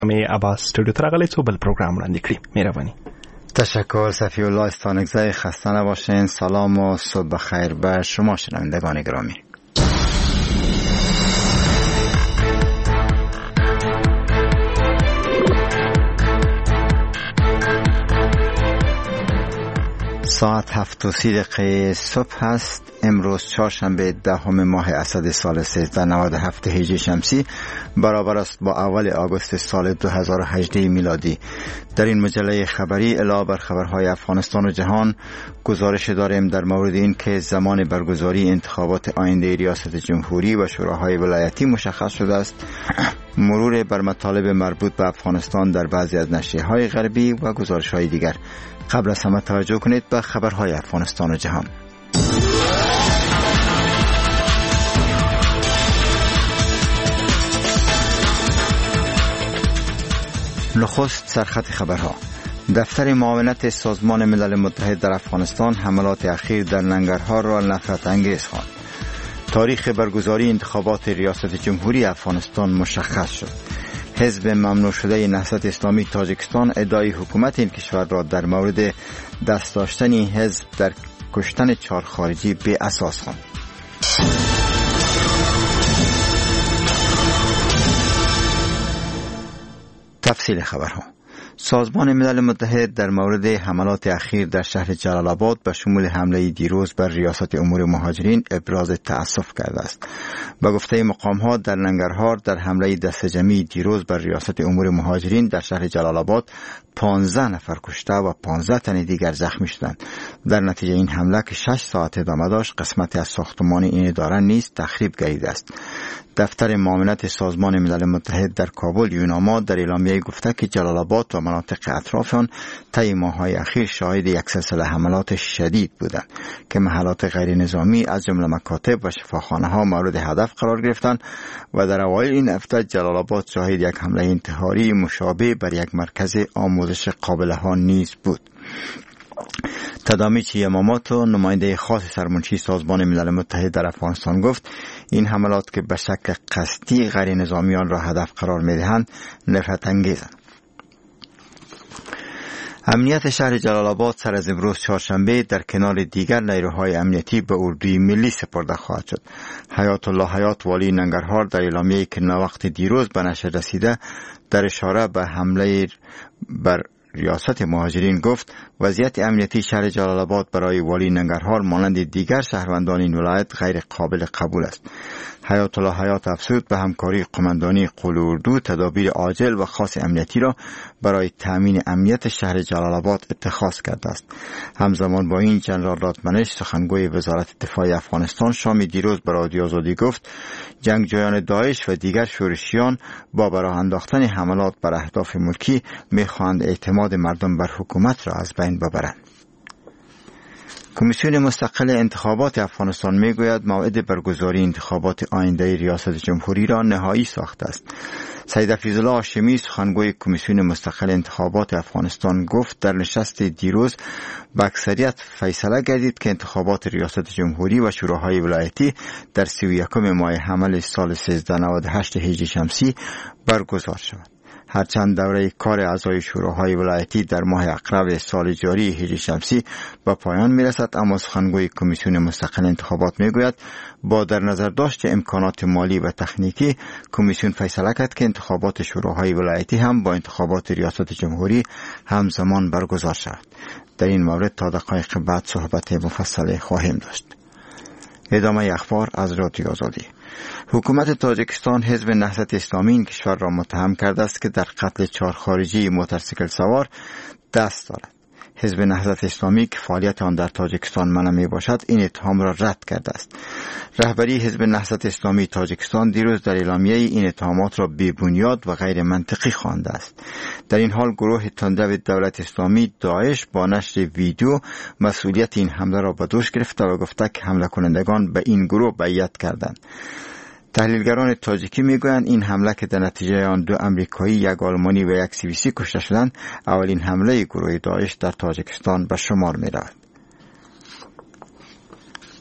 می عباس استودیو ترغلی تو بل پروگرام وړاندې کړی. مهرباني. تشکر صفی الله استانکزی. خسته نباشین. سلام و صبح بخیر به شما شنوندگان گرامی. ساعت 7:30 صبح است. امروز چهارشنبه 10 ماه اسد سال 1397 هجری شمسی برابر است با اول آگوست سال 2018 میلادی. در این مجله خبری علاوه بر خبرهای افغانستان و جهان گزارش داریم در مورد این که زمان برگزاری انتخابات آینده ریاست جمهوری و شوراهای ولایتی مشخص شده است. مرور بر مطالب مربوط به افغانستان در بعضی از نشریه‌های غربی و گزارش‌های دیگر. قبل از همه توجه کنید به خبرهای افغانستان و جهان. نخست سرخط خبرها. دفتر معاونت سازمان ملل متحد در افغانستان حملات اخیر در ننگرهار را نفرت انگیز خواند. تاریخ برگزاری انتخابات ریاست جمهوری افغانستان مشخص شد. حزب ممنوع شده نهضت اسلامی تاجیکستان ادعای حکومت این کشور را در مورد دست داشتن حزب در کشتن 4 خارجی به اساس خواند. تفصیل خبرها. سازمان ملل متحد در مورد حملات اخیر در شهر جلال آباد به شمول حمله دیروز بر ریاست امور مهاجرین ابراز تأسف کرده است. به گفته مقام‌ها در ننگرهار در حمله دست جمعی دیروز بر ریاست امور مهاجرین در شهر جلال آباد 15 نفر کشته و 15 تن دیگر زخمی شدند. در نتیجه این حمله که 6 ساعت ادامه داشت قسمتی از ساختمان این اداره نیز تخریب گردیده است. دفتر معاونت سازمان ملل متحد در کابل یوناما در اعلامیه گفته که جلال آباد و مناطق اطراف آن طی ماه‌های اخیر شاهد یک سلسله حملات شدید بودند که محلات غیر نظامی از جمله مکاتب و شفاخانه‌ها مورد هدف قرار گرفتند و در اوایل این هفته جلال آباد شاهد یک حمله انتحاری مشابه بر یک مرکز آموزش قابله‌ها نیز بود. تدامیچی یاماماتو نماینده خاص سرمنشی سازمان ملل متحد در افغانستان گفت این حملات که به شکل قصدی غیر نظامیان را هدف قرار می‌دهند نفرت انگیزند. امنیت شهر جلال آباد سر از امروز چهارشنبه در کنار دیگر نیروهای امنیتی به اردوی ملی سپرده خواهد شد. حیات الله حیات والی ننگرهار در اعلامیه‌ای که وقت دیروز به نشر رسیده در اشاره به حمله بر ریاست مهاجرین گفت وضعیت امنیتی شهر جلال آباد برای والی ننگرهار مانند دیگر شهروندان این ولایت غیر قابل قبول است. حیات الله حیات افزود به همکاری قماندانی قول اردو تدابیر عاجل و خاص امنیتی را برای تامین امنیت شهر جلال آباد اتخاذ کرده است. همزمان با این جنرال رادمنش سخنگوی وزارت دفاع افغانستان شام دیروز به رادیو آزادی گفت جنگجویان داعش و دیگر شورشیان با براه انداختن حملات بر اهداف ملکی می‌خواهند اعتماد مردم بر حکومت را از بین ببرند. کمیسیون مستقل انتخابات افغانستان میگوید موعد برگزاری انتخابات آینده ریاست جمهوری را نهایی ساخته است. سید حفیظالله هاشمی سخنگوی کمیسیون مستقل انتخابات افغانستان گفت در نشست دیروز با اکثریت فیصله گردید که انتخابات ریاست جمهوری و شوراهای ولایتی در 31 ماه حمل سال 1398 هجری شمسی برگزار شود. هرچند دوره کار اعضای شوراهای ولایتی در ماه اقرب سال جاری هجری شمسی به پایان میرسد، اما سخنگوی کمیسیون مستقل انتخابات میگوید با در نظر داشت امکانات مالی و تکنیکی کمیسیون فیصله کرد که انتخابات شوراهای ولایتی هم با انتخابات ریاست جمهوری همزمان برگزار شود. در این مورد تا دقایق بعد صحبت مفصل خواهیم داشت. ادامه اخبار از رادیو آزادی. حکومت تاجیکستان حزب نهضت اسلامی این کشور را متهم کرده است که در قتل 4 خارجی موتورسیکل سوار دست دارد. حزب نهضت اسلامی که فعالیت آن در تاجیکستان منع می باشد این اتهام را رد کرده است. رهبری حزب نهضت اسلامی تاجیکستان دیروز در اعلامیه این اتهامات را بی‌بنیاد و غیر منطقی خوانده است. در این حال گروه تندرو دولت اسلامی داعش با نشر ویدیو مسئولیت این حمله را به دوش گرفته و گفته که حمله کنندگان به این گروه بیعت کردند. تحلیلگران تاجیکی میگویند این حمله که در نتیجه آن 2 امریکایی، 1 آلمانی و 1 سوئیسی کشته شدند اولین حمله گروه داعش در تاجیکستان به شمار می‌رود.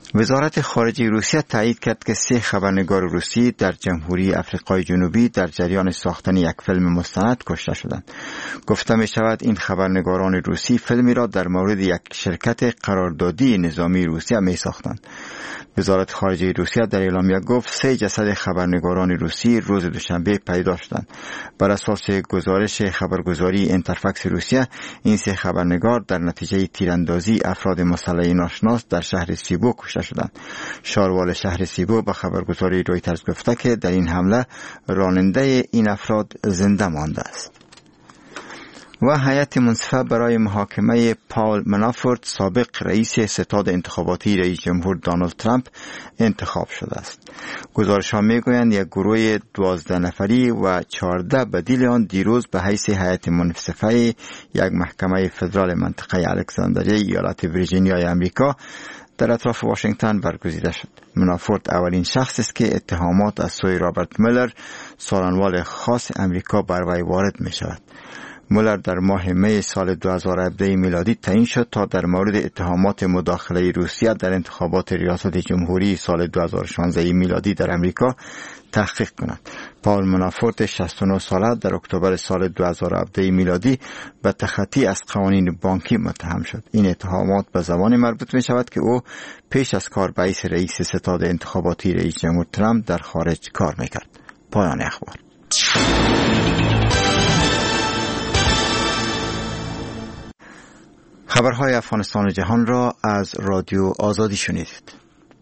وزارت خارجه روسیه تایید کرد که 3 خبرنگار روسی در جمهوری آفریقای جنوبی در جریان ساختن یک فیلم مستند کشته شدند. گفته می شود این خبرنگاران روسی فیلمی را در مورد یک شرکت قراردادی نظامی روسیه می ساختند. وزارت خارجه روسیه در اعلامیه گفت 3 جسد خبرنگاران روسی روز دوشنبه پیدا شدند. بر اساس گزارش خبرگزاری اینترفکس روسیه، این 3 خبرنگار در نتیجه تیراندازی افراد مسلح ناشناس در شهر سیبو کشته شدند. شاروال شهر سیبو به خبرگزاری رویترز گفته که در این حمله راننده این افراد زنده مانده است. و هیئت منصفه برای محاکمه پاول منافورت، سابق رئیس ستاد انتخاباتی رئیس جمهور دونالد ترامپ، انتخاب شده است. گزارش‌ها می‌گویند یک گروه 12 نفری و 14 بدیل آن دیروز به حیث هیئت منصفه یک محکمه فدرال منطقه الکساندریای ایالت ویرجینیای آمریکا در اطراف واشنگتن برگزیده شد. منافورت اولین شخص است که اتهامات از سوی رابرت مولر، سالنوال خاص امریکا، بر وی وارد می شود. مولر در ماه می سال 2017 میلادی تعیین شد تا در مورد اتهامات مداخله روسیه در انتخابات ریاست جمهوری سال 2016 میلادی در امریکا تحقیق کند. پاول منافورت 69 ساله در اکتبر سال 2017 میلادی به تخطی از قوانین بانکی متهم شد. این اتهامات به زمانی مربوط می شود که او پیش از کار به حیث رئیس ستاد انتخاباتی رئیس جمهور ترامپ در خارج کار میکرد. پایان اخبار. خبرهای افغانستان و جهان را از رادیو آزادی شنیدید.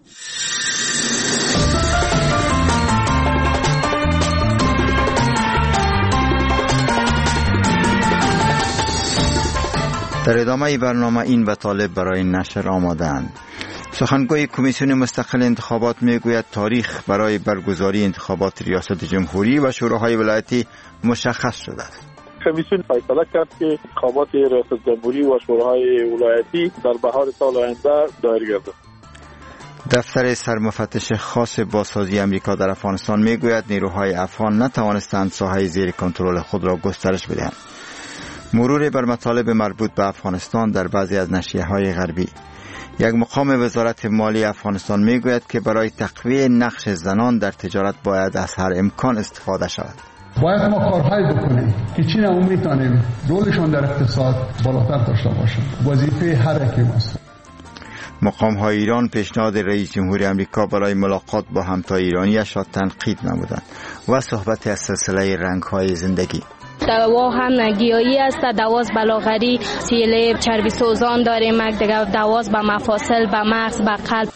در ادامه برنامه این مطالب برای نشر آماده‌اند. سخنگوی کمیسیون مستقل انتخابات میگوید تاریخ برای برگزاری انتخابات ریاست جمهوری و شوراهای ولایتی مشخص شده است. کمیسیون فیصله کرد که انتخابات ریاست جمهوری و شوراهای ولایتی در بهار سال آینده دایر گردد. دفتر سرمفتش خاص بازسازی امریکا در افغانستان میگوید نیروهای افغان نتوانستند ساحه زیر کنترل خود را گسترش بدهند. مرور بر مطالب مربوط به افغانستان در بعضی از نشریه‌های غربی. یک مقام وزارت مالی افغانستان میگوید که برای تقویت نقش زنان در تجارت باید از هر امکان استفاده شود. باید ما کارهایی بکنیم که چین هم میتونیم رولشون در اقتصاد بالاتر داشته باشند. وظیفه هر یکی ماست. مقام‌های ایران پیشنهاد رئیس جمهور آمریکا برای ملاقات با همتای ایرانیش را تنقید نمودند و صحبت از سلسله رنگ‌های زندگی. دوا هم گیاهی است، دواز بلاغری، سیل چربی سوزان داریم، دیگه دواز به مفاصل، به مغز، به قلب.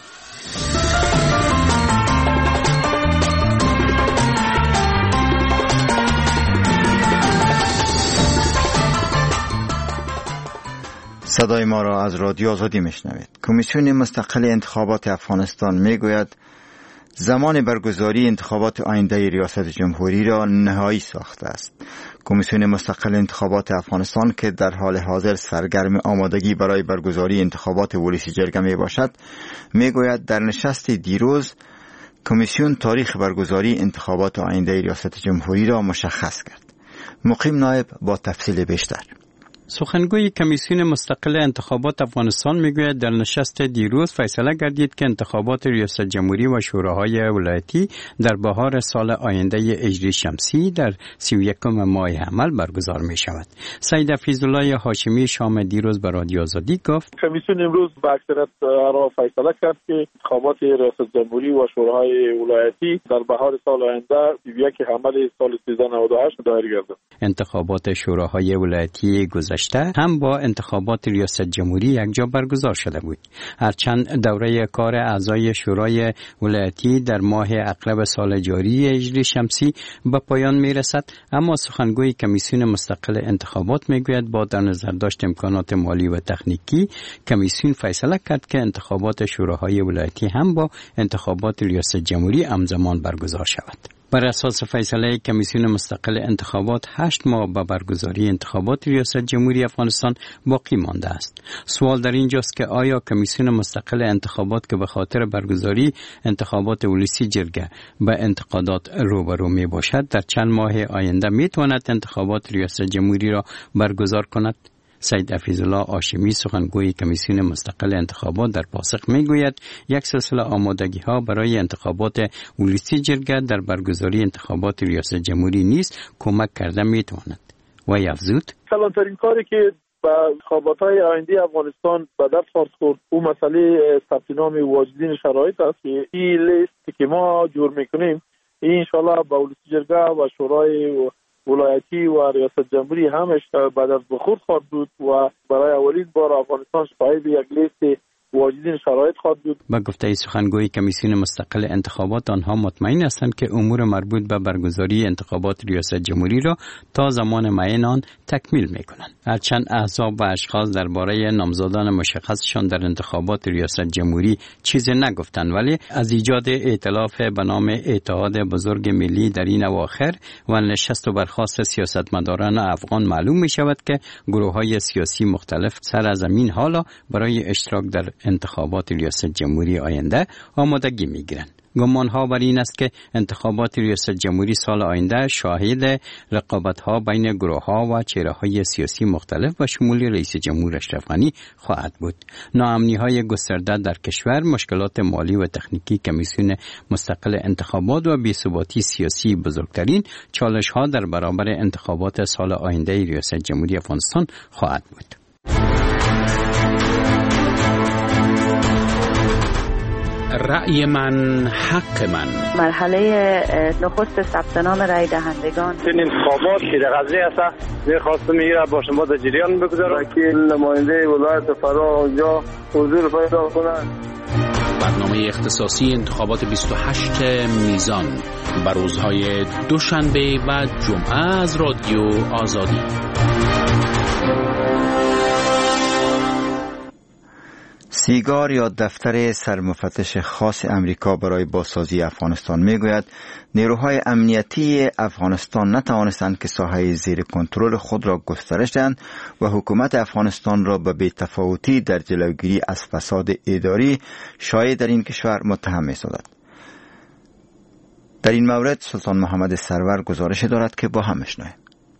صدای ما را از رادیو آزادی میشنوید. کمیسیون مستقل انتخابات افغانستان میگوید زمان برگزاری انتخابات آینده ریاست جمهوری را نهایی ساخته است. کمیسیون مستقل انتخابات افغانستان که در حال حاضر سرگرم آمادگی برای برگزاری انتخابات ولسی جرگه می باشد، میگوید در نشست دیروز کمیسیون تاریخ برگزاری انتخابات آینده ریاست جمهوری را مشخص کرد. مقیم نایب با تفصیل بیشتر. سخنگوی کمیسیون مستقل انتخابات افغانستان میگوید در نشست دیروز فیصله گردید که انتخابات ریاست جمهوری و شوراهای ولایتی در بهار سال آینده هجری شمسی در 31 ماه حمل برگزار می شود. سید فیض‌الله هاشمی شام دیروز به رادیو آزادی گفت کمیسیون امروز به اکثریت را فیصله کرد که انتخابات ریاست جمهوری و شوراهای ولایتی در بهار سال آینده 31 حمل سال 1398 دایر گردد. انتخابات شوراهای ولایتی گذشته هم با انتخابات ریاست جمهوری یکجا برگزار شده بود. هرچند دوره کار اعضای شورای ولایتی در ماه اغلب سال جاری هجری شمسی به پایان می رسد، اما سخنگوی کمیسیون مستقل انتخابات می گوید با در نظر داشت امکانات مالی و تکنیکی کمیسیون فیصله کرد که انتخابات شوراهای ولایتی هم با انتخابات ریاست جمهوری همزمان برگزار شود. بر اساس فیصله کمیسیون مستقل انتخابات 8 ماه به برگزاری انتخابات ریاست جمهوری افغانستان باقی مانده است. سوال در اینجاست که آیا کمیسیون مستقل انتخابات که به خاطر برگزاری انتخابات ولسی جرگه به انتقادات روبرو می باشد در چند ماه آینده می تواند انتخابات ریاست جمهوری را برگزار کند؟ سید حفیظالله هاشمی سخنگوی کمیسیون مستقل انتخابات در پاسخ میگوید یک سلسله آمادگی‌ها برای انتخابات ولسی جرگه در برگزاری انتخابات ریاست جمهوری نیز کمک کرده میتواند. و افزود کلانترین کاری که با انتخابات‌های آینده افغانستان به دست خورد اون مسئله ثبت نام واجدین شرایط است که این لیستی که ما جور میکنیم این انشالله با ولسی جرگه و شورای ولایتی و ریاست جمهوری همش بعد از بخورد خواهد بود و برای اولین بار افغانستان شاهد یک لیست واجدین شرایط خواهد بود. با گفته سخنگوی کمیسیون مستقل انتخابات آنها مطمئن هستند که امور مربوط به برگزاری انتخابات ریاست جمهوری را تا زمان معین آن تکمیل میکنند. هرچند احزاب و اشخاص درباره نامزدان مشخصشان در انتخابات ریاست جمهوری چیزی نگفتند، ولی از ایجاد ائتلاف به نام اتحاد بزرگ ملی در این اواخر و نشست و برخاست سیاستمداران افغان معلوم می شود که گروه‌های سیاسی مختلف سر از این حالا برای اشتراک در انتخابات ریاست جمهوری آینده آمادگی می‌گیرند. گمان‌ها بر این است که انتخابات ریاست جمهوری سال آینده شاهد رقابت‌ها بین گروه‌ها و چهره‌های سیاسی مختلف و شمول رئیس جمهور اشرف غنی خواهد بود. ناامنی‌های گسترده در کشور، مشکلات مالی و تکنیکی کمیسیون مستقل انتخابات و بی‌ثباتی سیاسی بزرگترین چالش‌ها در برابر انتخابات سال آینده ریاست جمهوری افغانستان خواهد بود. رأی من حق من. مرحله نخست ثبت نام رای دهندگان. این انتخابات که در قضیه است می‌خواستم میگه با شما در جریان بگذارم که نماینده ولایت فرا اونجا حضور پیدا کنند. برنامه اختصاصی انتخابات 28 میزان بر روزهای دوشنبه و جمعه از رادیو آزادی. سیگار یا دفتر سرمفتش خاص امریکا برای بازسازی افغانستان میگوید نیروهای امنیتی افغانستان نتوانستند که ساحه زیر کنترل خود را گسترش دهند و حکومت افغانستان را به بی‌تفاوتی در جلوگیری از فساد اداری شایع در این کشور متهم می‌سازد. در این مورد سلطان محمد سرور گزارش دارد که با هم بشنویم.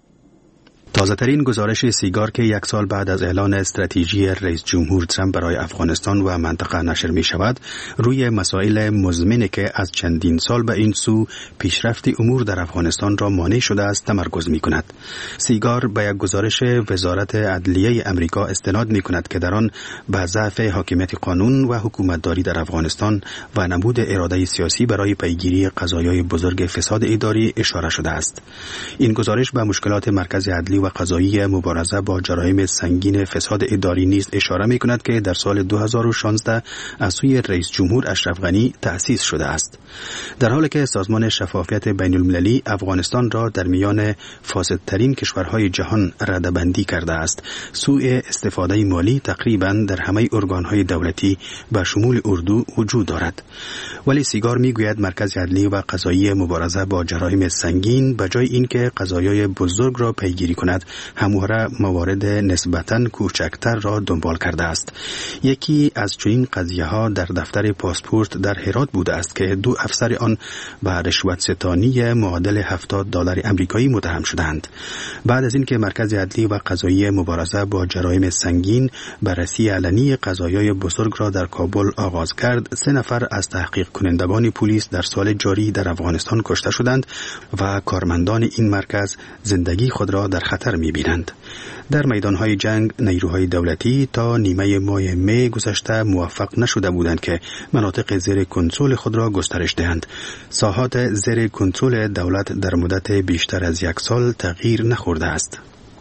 تازه‌ترین گزارش سیگار که یک سال بعد از اعلان استراتژی رئیس جمهور ترامپ برای افغانستان و منطقه نشر می شود، روی مسائل مزمنی که از چندین سال به این سو پیشرفت امور در افغانستان را مانع شده است تمرکز می کند. سیگار به یک گزارش وزارت عدلیه امریکا استناد می کند که در آن به ضعف حاکمیت قانون و حکومتداری در افغانستان و نبود اراده سیاسی برای پیگیری قضایای بزرگ فساد اداری اشاره شده است. این گزارش به مشکلات مرکز عدلی و قضایی مبارزه با جرایم سنگین فساد اداری نیز اشاره می کند که در سال 2016 از سوی رئیس جمهور اشرف غنی تأسیس شده است. در حالی که سازمان شفافیت بین المللی افغانستان را در میان فاسدترین کشورهای جهان رده‌بندی کرده است، سوء استفاده مالی تقریبا در همه ارگانهای دولتی به شمول اردو وجود دارد. ولی سیگار میگوید مرکز عدلی و قضایی مبارزه با جرایم سنگین به جای اینکه قضایای بزرگ را پیگیری کند همواره موارد نسبتاً کوچکتر را دنبال کرده است. یکی از چنین قضیه ها در دفتر پاسپورت در هرات بوده است که 2 افسر آن به رشوت ستانی معادل $70 امریکایی متهم شدند. بعد از اینکه مرکز عدلی و قضایی مبارزه با جرایم سنگین بررسی علنی قضایای بزرگ را در کابل آغاز کرد، 3 نفر از تحقیق کنندگان پلیس در سال جاری در افغانستان کشته شدند و کارمندان این مرکز زندگی خود را در خطر می‌بینند. در میدانهای جنگ نیروهای دولتی تا نیمه ماه می گذشته موفق نشده بودند که مناطق زیر کنترل خود را گسترش دهند. ساحات زیر کنترل دولت در مدت بیشتر از 1 سال تغییر نخورده است.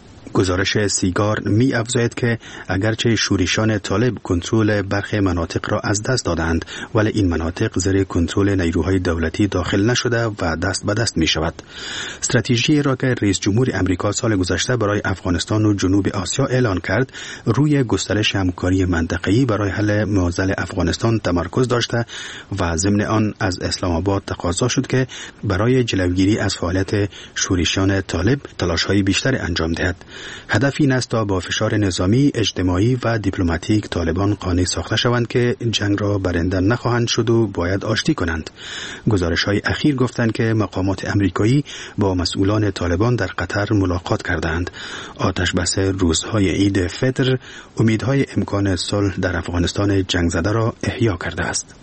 گزارش سیگار می افزاید که اگرچه شورشیان طالب کنترل برخی مناطق را از دست دادند، ولی این مناطق زیر کنترل نیروهای دولتی داخل نشده و دست به دست می شود. استراتژی را که رئیس جمهور امریکا سال گذشته برای افغانستان و جنوب آسیا اعلان کرد، روی گسترش همکاری منطقه‌ای برای حل معضل افغانستان تمرکز داشته و ضمن آن از اسلام آباد تقاضا شد که برای جلوگیری از فعالیت شورشیان طالب تلاش‌های بیشتر انجام دهد. هدف این است تا با فشار نظامی، اجتماعی و دیپلماتیک طالبان قانع ساخته شوند که جنگ را برنده نخواهند شد و باید آشتی کنند. گزارش‌های اخیر گفتند که مقامات امریکایی با مسئولان طالبان در قطر ملاقات کردند. آتش بس روزهای عید فطر امیدهای امکان صلح در افغانستان جنگ زده را احیا کرده است.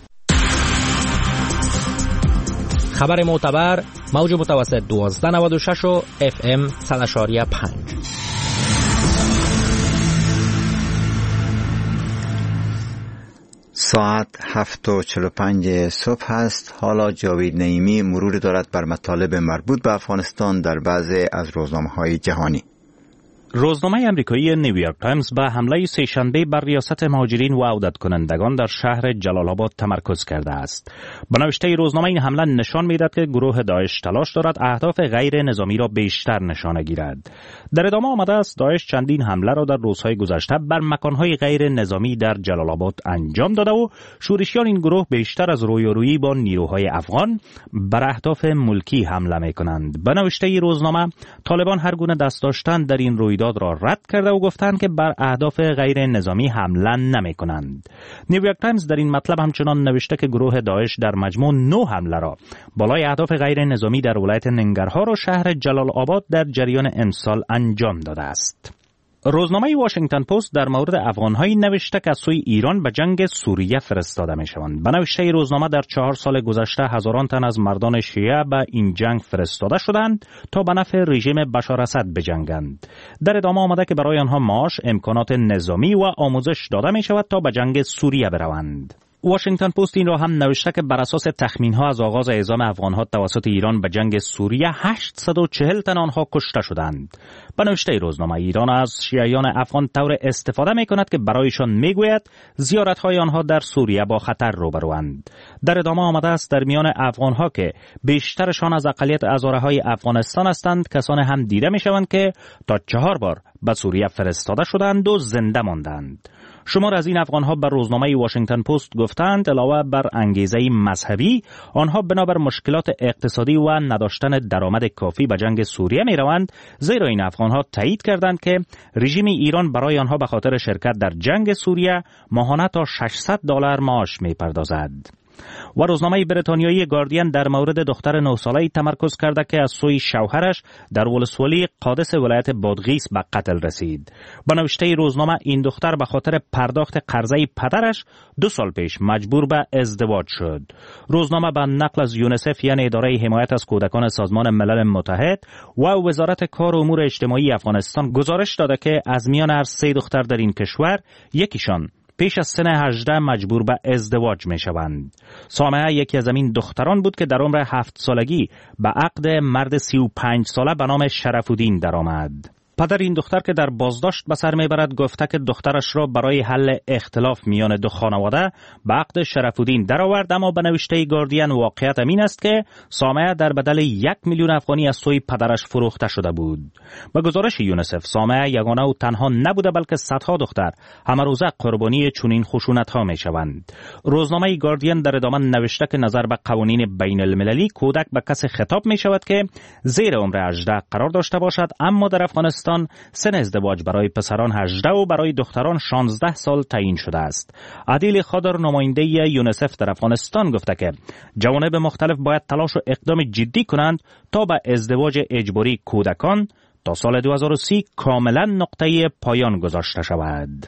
خبر معتبر موج متوسط 1296 و FM 100.5. ساعت 7:45 صبح است. حالا جاوید نعیمی مرور دارد بر مطالب مربوط به افغانستان در بعضی از روزنامه‌های جهانی. روزنامه آمریکایی نیویورک تایمز به حمله سه‌شنبه بر ریاست مهاجرین و عودت کنندگان در شهر جلال آباد تمرکز کرده است. به نوشته روزنامه این حمله نشان می‌دهد که گروه داعش تلاش دارد اهداف غیر نظامی را بیشتر نشانه گیرد. در ادامه آمده است داعش چندین حمله را در روزهای گذشته بر مکان‌های غیر نظامی در جلال آباد انجام داده و شورشیان این گروه بیشتر از رویارویی با نیروهای افغان بر اهداف ملکی حمله می‌کنند. به نوشته روزنامه طالبان هر گونه دست داشتن در این رویداد را رد کرده و گفتند که بر اهداف غیر نظامی حمله نمی کنند. نیویورک تایمز در این مطلب همچنان نوشته که گروه داعش در مجموع 9 حمله را بالای اهداف غیر نظامی در ولایت ننگرهار و شهر جلال آباد در جریان امسال انجام داده است. روزنامه واشنگتن پست در مورد افغان‌هایی نوشته که از سوی ایران به جنگ سوریه فرستاده می‌شوند. به نوشته روزنامه در 4 سال گذشته هزاران تن از مردان شیعه به این جنگ فرستاده شدند تا به نفع رژیم بشار اسد بجنگند. در ادامه آمده که برای آنها معاش، امکانات نظامی و آموزش داده می‌شود تا به جنگ سوریه بروند. واشنگتن پست این را هم نوشته که بر اساس تخمین‌ها از آغاز اعزام افغان‌ها توسط ایران به جنگ سوریه 840 تن آنها کشته شدند. به نوشته روزنامه ایران از شیعیان افغان طور استفاده می‌کند که برایشان می‌گوید زیارت‌های آنها در سوریه با خطر روبروند. در ادامه آمده است در میان افغان‌ها که بیشترشان از اقلیت هزاره‌های افغانستان هستند کسانی هم دیده می‌شوند که تا 4 بار به سوریه فرستاده شدند و زنده ماندند. شمار از این افغان‌ها بر روزنامه واشنگتن پست گفتند علاوه بر انگیزه مذهبی آنها بنابر مشکلات اقتصادی و نداشتن درآمد کافی به جنگ سوریه می‌روند، زیرا این افغان‌ها تایید کردند که رژیم ایران برای آنها به خاطر شرکت در جنگ سوریه ماهانه تا $600 معاش می‌پردازد. و روزنامه بریتانیایی گاردین در مورد دختر 9 ساله‌ای تمرکز کرده که از سوی شوهرش در ولسوالی قادس ولایت بادغیس به قتل رسید. به نوشته روزنامه این دختر به خاطر پرداخت قرضه پدرش 2 سال پیش مجبور به ازدواج شد. روزنامه به نقل از یونیسف یعنی اداره حمایت از کودکان سازمان ملل متحد و وزارت کار و امور اجتماعی افغانستان گزارش داده که از میان هر 3 دختر در این کشور یکیشان پیش از سن 18 مجبور به ازدواج می شوند. سامعه یکی از این دختران بود که در عمر 7 سالگی به عقد مرد 35 ساله به نام شرف‌الدین درآمد. پدر این دختر که در بازداشت به سر میبرد گفته که دخترش را برای حل اختلاف میان دو خانواده به عقد شرف‌الدین درآورد، اما به نوشته گاردین واقعیت این است که سامعه در بدل 1 میلیون افغانی از سوی پدرش فروخته شده بود. به گزارش یونیسف سامعه یگانه و تنها نبوده بلکه صدها دختر همه روزه قربانی چنین خشونت‌ها میشوند. روزنامه گاردین در ادامه نوشته که نظر به قوانین بین المللی کودک به کسی خطاب می شود که زیر عمر 18 قرار داشته باشد، اما در افغانستان سن ازدواج برای پسران 18 و برای دختران 16 سال تعیین شده است. عادل خادر نماینده یونیسف در افغانستان گفته که جوانب مختلف باید تلاش و اقدام جدی کنند تا به ازدواج اجباری کودکان تا سال 2030 کاملا نقطه پایان گذاشته شود.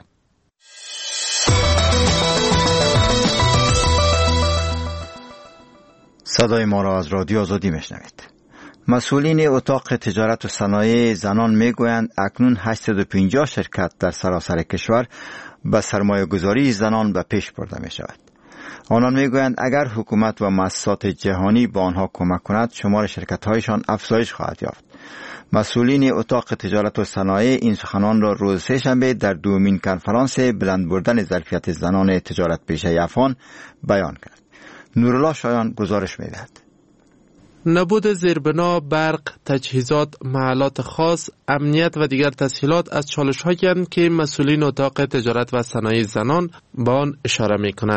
صدای ما را از رادیو آزادی میشنوید. مسئولین اتاق تجارت و صنایع زنان میگویند اکنون 850 شرکت در سراسر کشور به سرمایه گذاری زنان به پیش برده می شود. آنان میگویند اگر حکومت و مؤسسات جهانی با آنها کمک کند شمار شرکت هایشان افزایش خواهد یافت. مسئولین اتاق تجارت و صنایع این سخنان را روز سه‌شنبه در دومین کنفرانس بلند بردن ظرفیت زنان تجارت پیشه افغان بیان کرد. نورالله شایان گزارش می‌دهد. نبود زیربنا، برق، تجهیزات، محلات خاص، امنیت و دیگر تسهیلات از چالش‌هایی که مسئولین اتاق تجارت و صنایع زنان با آن اشاره می‌کنند.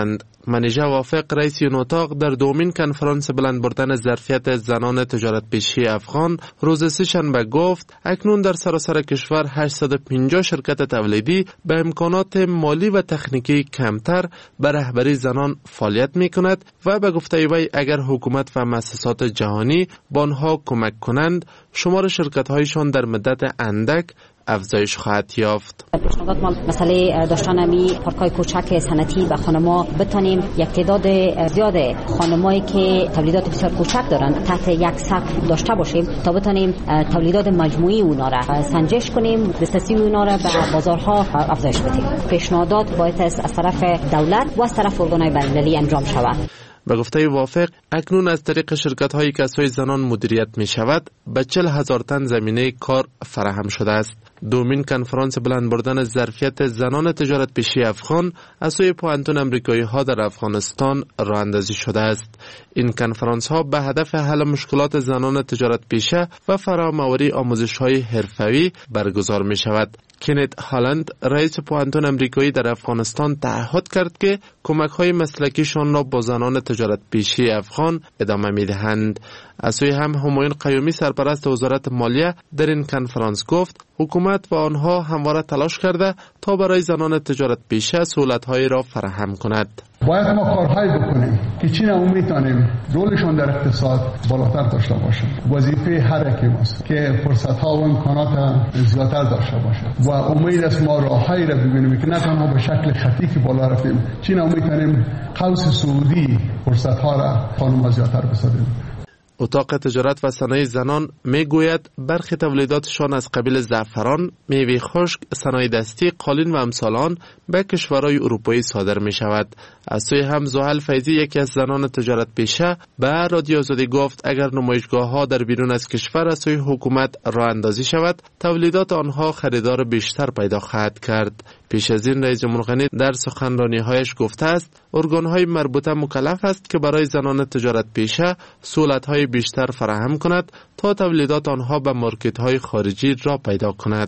منیژه وافق رئیس این اتاق در دومین کنفرانس بلند بردن ظرفیت زنان تجارت پیشی افغان روز سه‌شنبه گفت اکنون در سراسر کشور 850 شرکت تولیدی به امکانات مالی و تکنیکی کمتر به رهبری زنان فعالیت می کند و به گفته وی اگر حکومت و مؤسسات جهانی با آنها کمک کنند شمار شرکت هایشان در مدت اندک افزایش خواهد یافت. پیشنهادات ما مسئله داشتن پارک‌های کوچک صنعتی به خانم‌ها بتونیم یک تعداد زیاد خانمایی که تولیدات بسیار کوچک دارن تحت یک سقف داشته باشیم تا بتونیم تولیدات مجموعی اونا را سنجش کنیم، دسترسی اونا را به بازارها افزایش بدیم. پیشنهادات باید از طرف دولت و از طرف ارگان‌های بین‌المللی انجام شود. به گفته وافق اکنون از طریق شرکت هایی که از سوی زنان مدیریت می شود به 40,000 تن زمینه کار فراهم شده است. دومین کنفرانس بلند بردن ظرفیت زنان تجارت پیشی افغان از سوی پوهنتون امریکایی ها در افغانستان راه اندازی شده است. این کنفرانس ها به هدف حل مشکلات زنان تجارت پیشه و فراهم‌آوری آموزش های حرفوی برگزار می شود. کنت هالند رئیس پوهنتون امریکایی در افغانستان تعهد کرد که کمک های مسلکیشان را با زنان تجارت پیشی افغان ادامه می دهند. از سوی هم همایون قیومی سرپرست وزارت مالیه در این کنفرانس گفت حکومت و آنها همواره تلاش کرده تا برای زنان تجارت پیشه سهولت‌هایی را فراهم کند. باید ما کارهایی بکنیم که چی نمون میتونیم رولشون در اقتصاد بالاتر داشته باشه. وظیفه هر یکی ماست که فرصت‌ها و امکانات زیادتر داشته باشه و امید است ما راههایی را ببینیم که نه تنها به شکل خطی که بالا رفتیم چی نمون میتونیم قوس سعودی فرصت‌ها را خانم‌ها زیادتر بسازیم. اتاق تجارت و صنایع زنان می گوید برخی تولیداتشان از قبیل زعفران، میوه خشک، صنایع دستی، قالین و امثال آن به کشورهای اروپایی صادر می شود. از سوی هم زحل فیضی یکی از زنان تجارت پیشه به رادیو آزادی گفت اگر نمایشگاه ها در بیرون از کشور از سوی حکومت راه اندازی شود تولیدات آنها خریدار بیشتر پیدا خواهد کرد. پیش از این رئیس جمهور غنی در سخنرانی‌هایش گفته است ارگان‌های مربوطه مکلف است که برای زنان تجارت پیشه سهولت‌های بیشتر فراهم کند تا تولیدات آنها به مارکت‌های خارجی را پیدا کند.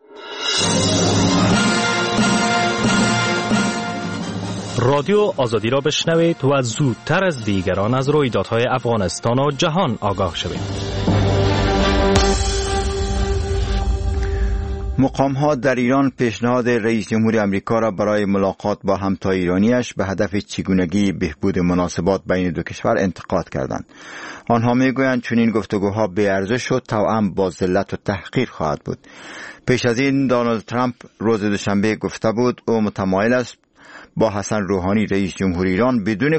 رادیو آزادی را بشنوید و زودتر از دیگران از رویدادهای افغانستان و جهان آگاه شوید. مقام‌ها در ایران پیشنهاد رئیس جمهور آمریکا را برای ملاقات با همتای ایرانیش به هدف چگونگی بهبود مناسبات بین دو کشور انتقاد کردند. آنها میگویند چنین گفتگوها بی‌ارزش و توأم با ذلت و تحقیر خواهد بود. پیش از این دونالد ترامپ روز دوشنبه گفته بود او متمایل است با حسن روحانی رئیس جمهور ایران بدون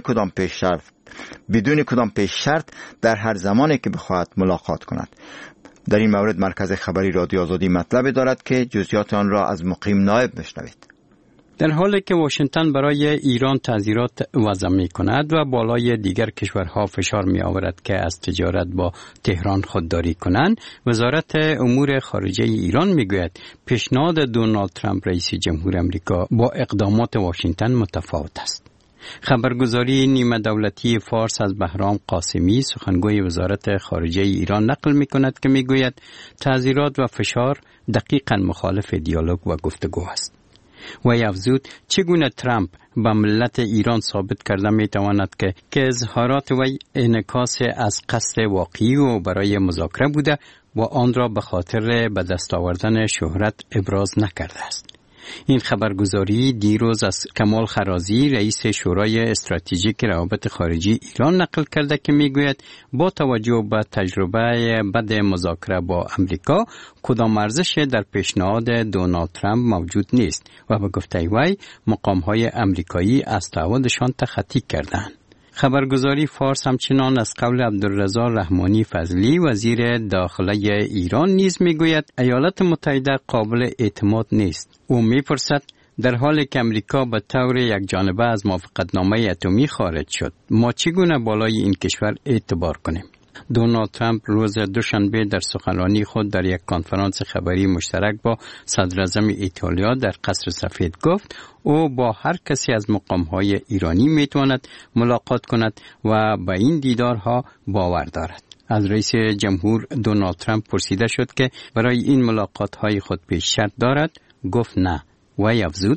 کدام پیش شرط در هر زمانی که بخواهد ملاقات کند. در این مورد مرکز خبری رادیو آزادی مطلب دارد که جزئیات آن را از مقیم نایب بشنوید. در حالی که واشنگتن برای ایران تعزیرات وضع می کند و بالای دیگر کشورها فشار می آورد که از تجارت با تهران خودداری کنند، وزارت امور خارجه ایران می گوید پیشنهاد دونالد ترامپ رئیس جمهور آمریکا با اقدامات واشنگتن متفاوت است. خبرگزاری نیمه دولتی فارس از بهرام قاسمی سخنگوی وزارت خارجه ایران نقل می کند که می گوید تعزیرات و فشار دقیقاً مخالف دیالوگ و گفتگو است. و افزود چگونه ترامپ به ملت ایران ثابت کرده می تواند که اظهارات وی انعکاس از قصد واقعی و برای مذاکره بوده و آن را به خاطر به دست آوردن شهرت ابراز نکرده است. این خبرگزاری دیروز از کمال خرازی رئیس شورای استراتژیک روابط خارجی ایران نقل کرده که میگوید با توجه به تجربه بد مذاکره با امریکا کدام ارزش در پیشنهاد دونالد ترامپ موجود نیست و به گفته وی مقام‌های امریکایی از تعهدشان تخطی کردند. خبرگزاری فارس همچنان از قول عبدالرضا رحمانی فضلی وزیر داخله ایران نیز میگوید ایالات متحده قابل اعتماد نیست. او میپرسد در حالی که امریکا به طور یکجانبه از موافقتنامه اتمی خارج شد ما چگونه بالای این کشور اعتبار کنیم؟ دونالد ترامپ روز دوشنبه در سخنرانی خود در یک کنفرانس خبری مشترک با صدر اعظم ایتالیا در قصر سفید گفت او با هر کسی از مقام‌های ایرانی میتواند ملاقات کند و به این دیدارها باور دارد. از رئیس جمهور دونالد ترامپ پرسیده شد که برای این ملاقات‌های خود پیش شرط دارد؟ گفت نه. وی افزود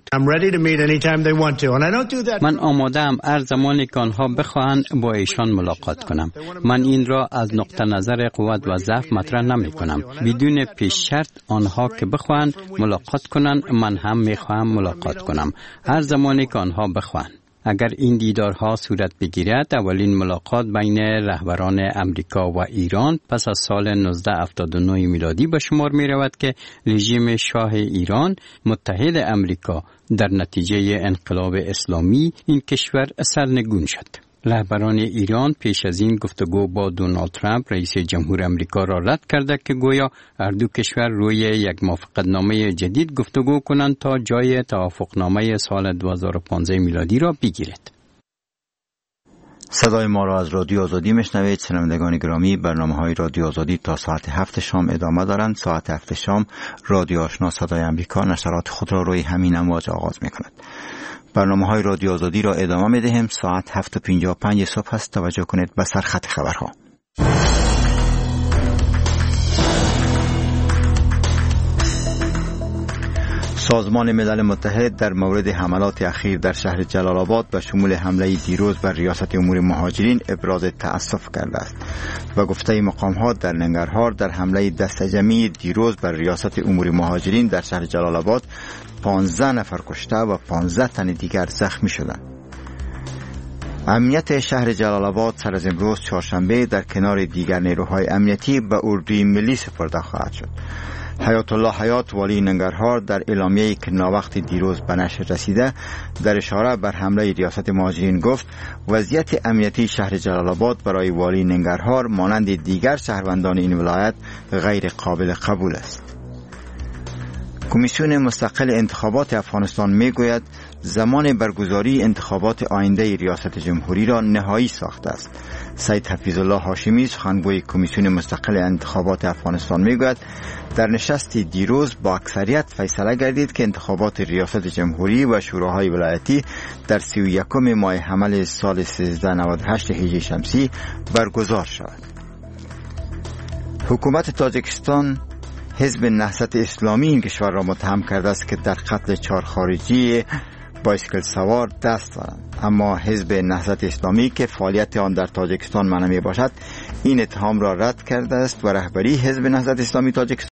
من آماده‌ام هر زمانی که آنها بخواهند با ایشان ملاقات کنم. من این را از نقطه نظر قوت و ضعف مطرح نمی کنم. بدون پیش شرط آنها که بخواهند ملاقات کنند، من هم میخواهم ملاقات کنم هر زمانی که آنها بخواهند. اگر این دیدارها صورت بگیرد، اولین ملاقات بین رهبران امریکا و ایران پس از سال 1979 میلادی به شمار می رود که رژیم شاه ایران متحد امریکا در نتیجه انقلاب اسلامی این کشور سرنگون شد. رهبران ایران پیش از این گفتگو با دونالد ترامپ رئیس جمهور امریکا را رد کرده که گویا هر دو کشور روی یک موافقتنامه جدید گفتگو کنند تا جای توافقنامه سال 2015 میلادی را بگیرد. صدای ما را از رادیو آزادی میشنوید. شنوندگان گرامی، برنامه‌های رادیو آزادی تا ساعت 7 شام ادامه دارند. ساعت 7 شام رادیو آشنا صدای امریکا نشرات خود را روی همین امواج آغاز می‌کند. برنامه‌های رادیو آزادی را ادامه می‌دهیم. ساعت 7:55 صبح است. توجه کنید به سرخط خبرها. سازمان ملل متحد در مورد حملات اخیر در شهر جلال آباد به شمول حمله دیروز بر ریاست امور مهاجرین ابراز تأسف کرده است و گفته مقام‌ها در ننگرهار در حمله دست جمعی دیروز بر ریاست امور مهاجرین در شهر جلال آباد 15 نفر کشته و 15 تن دیگر زخمی شدند. امنیت شهر جلال آباد سر از امروز چهارشنبه در کنار دیگر نیروهای امنیتی به اردوی ملی سپرده خواهد شد. حیات الله حیات والی ننگرهار در اعلامیه‌ای که ناوقت دیروز به نشر رسیده در اشاره بر حمله ریاست مهاجرین گفت وضعیت امنیتی شهر جلال آباد برای والی ننگرهار مانند دیگر شهروندان این ولایت غیر قابل قبول است. کمیسیون مستقل انتخابات افغانستان میگوید زمان برگزاری انتخابات آینده ریاست جمهوری را نهایی ساخته است. سید حفیظ الله هاشمی سخنگوی کمیسیون مستقل انتخابات افغانستان میگوید در نشست دیروز با اکثریت فیصله گردید که انتخابات ریاست جمهوری و شوراهای ولایتی در 31 ماه حمل سال 1398 هجری شمسی برگزار شود. حکومت تاجیکستان حزب نهضت اسلامی این کشور را متهم کرده است که در قتل 4 خارجی بایسکل سوار دست دارند، اما حزب نهضت اسلامی که فعالیت آن در تاجیکستان منع می باشد این اتهام را رد کرده است و رهبری حزب نهضت اسلامی تاجیکستان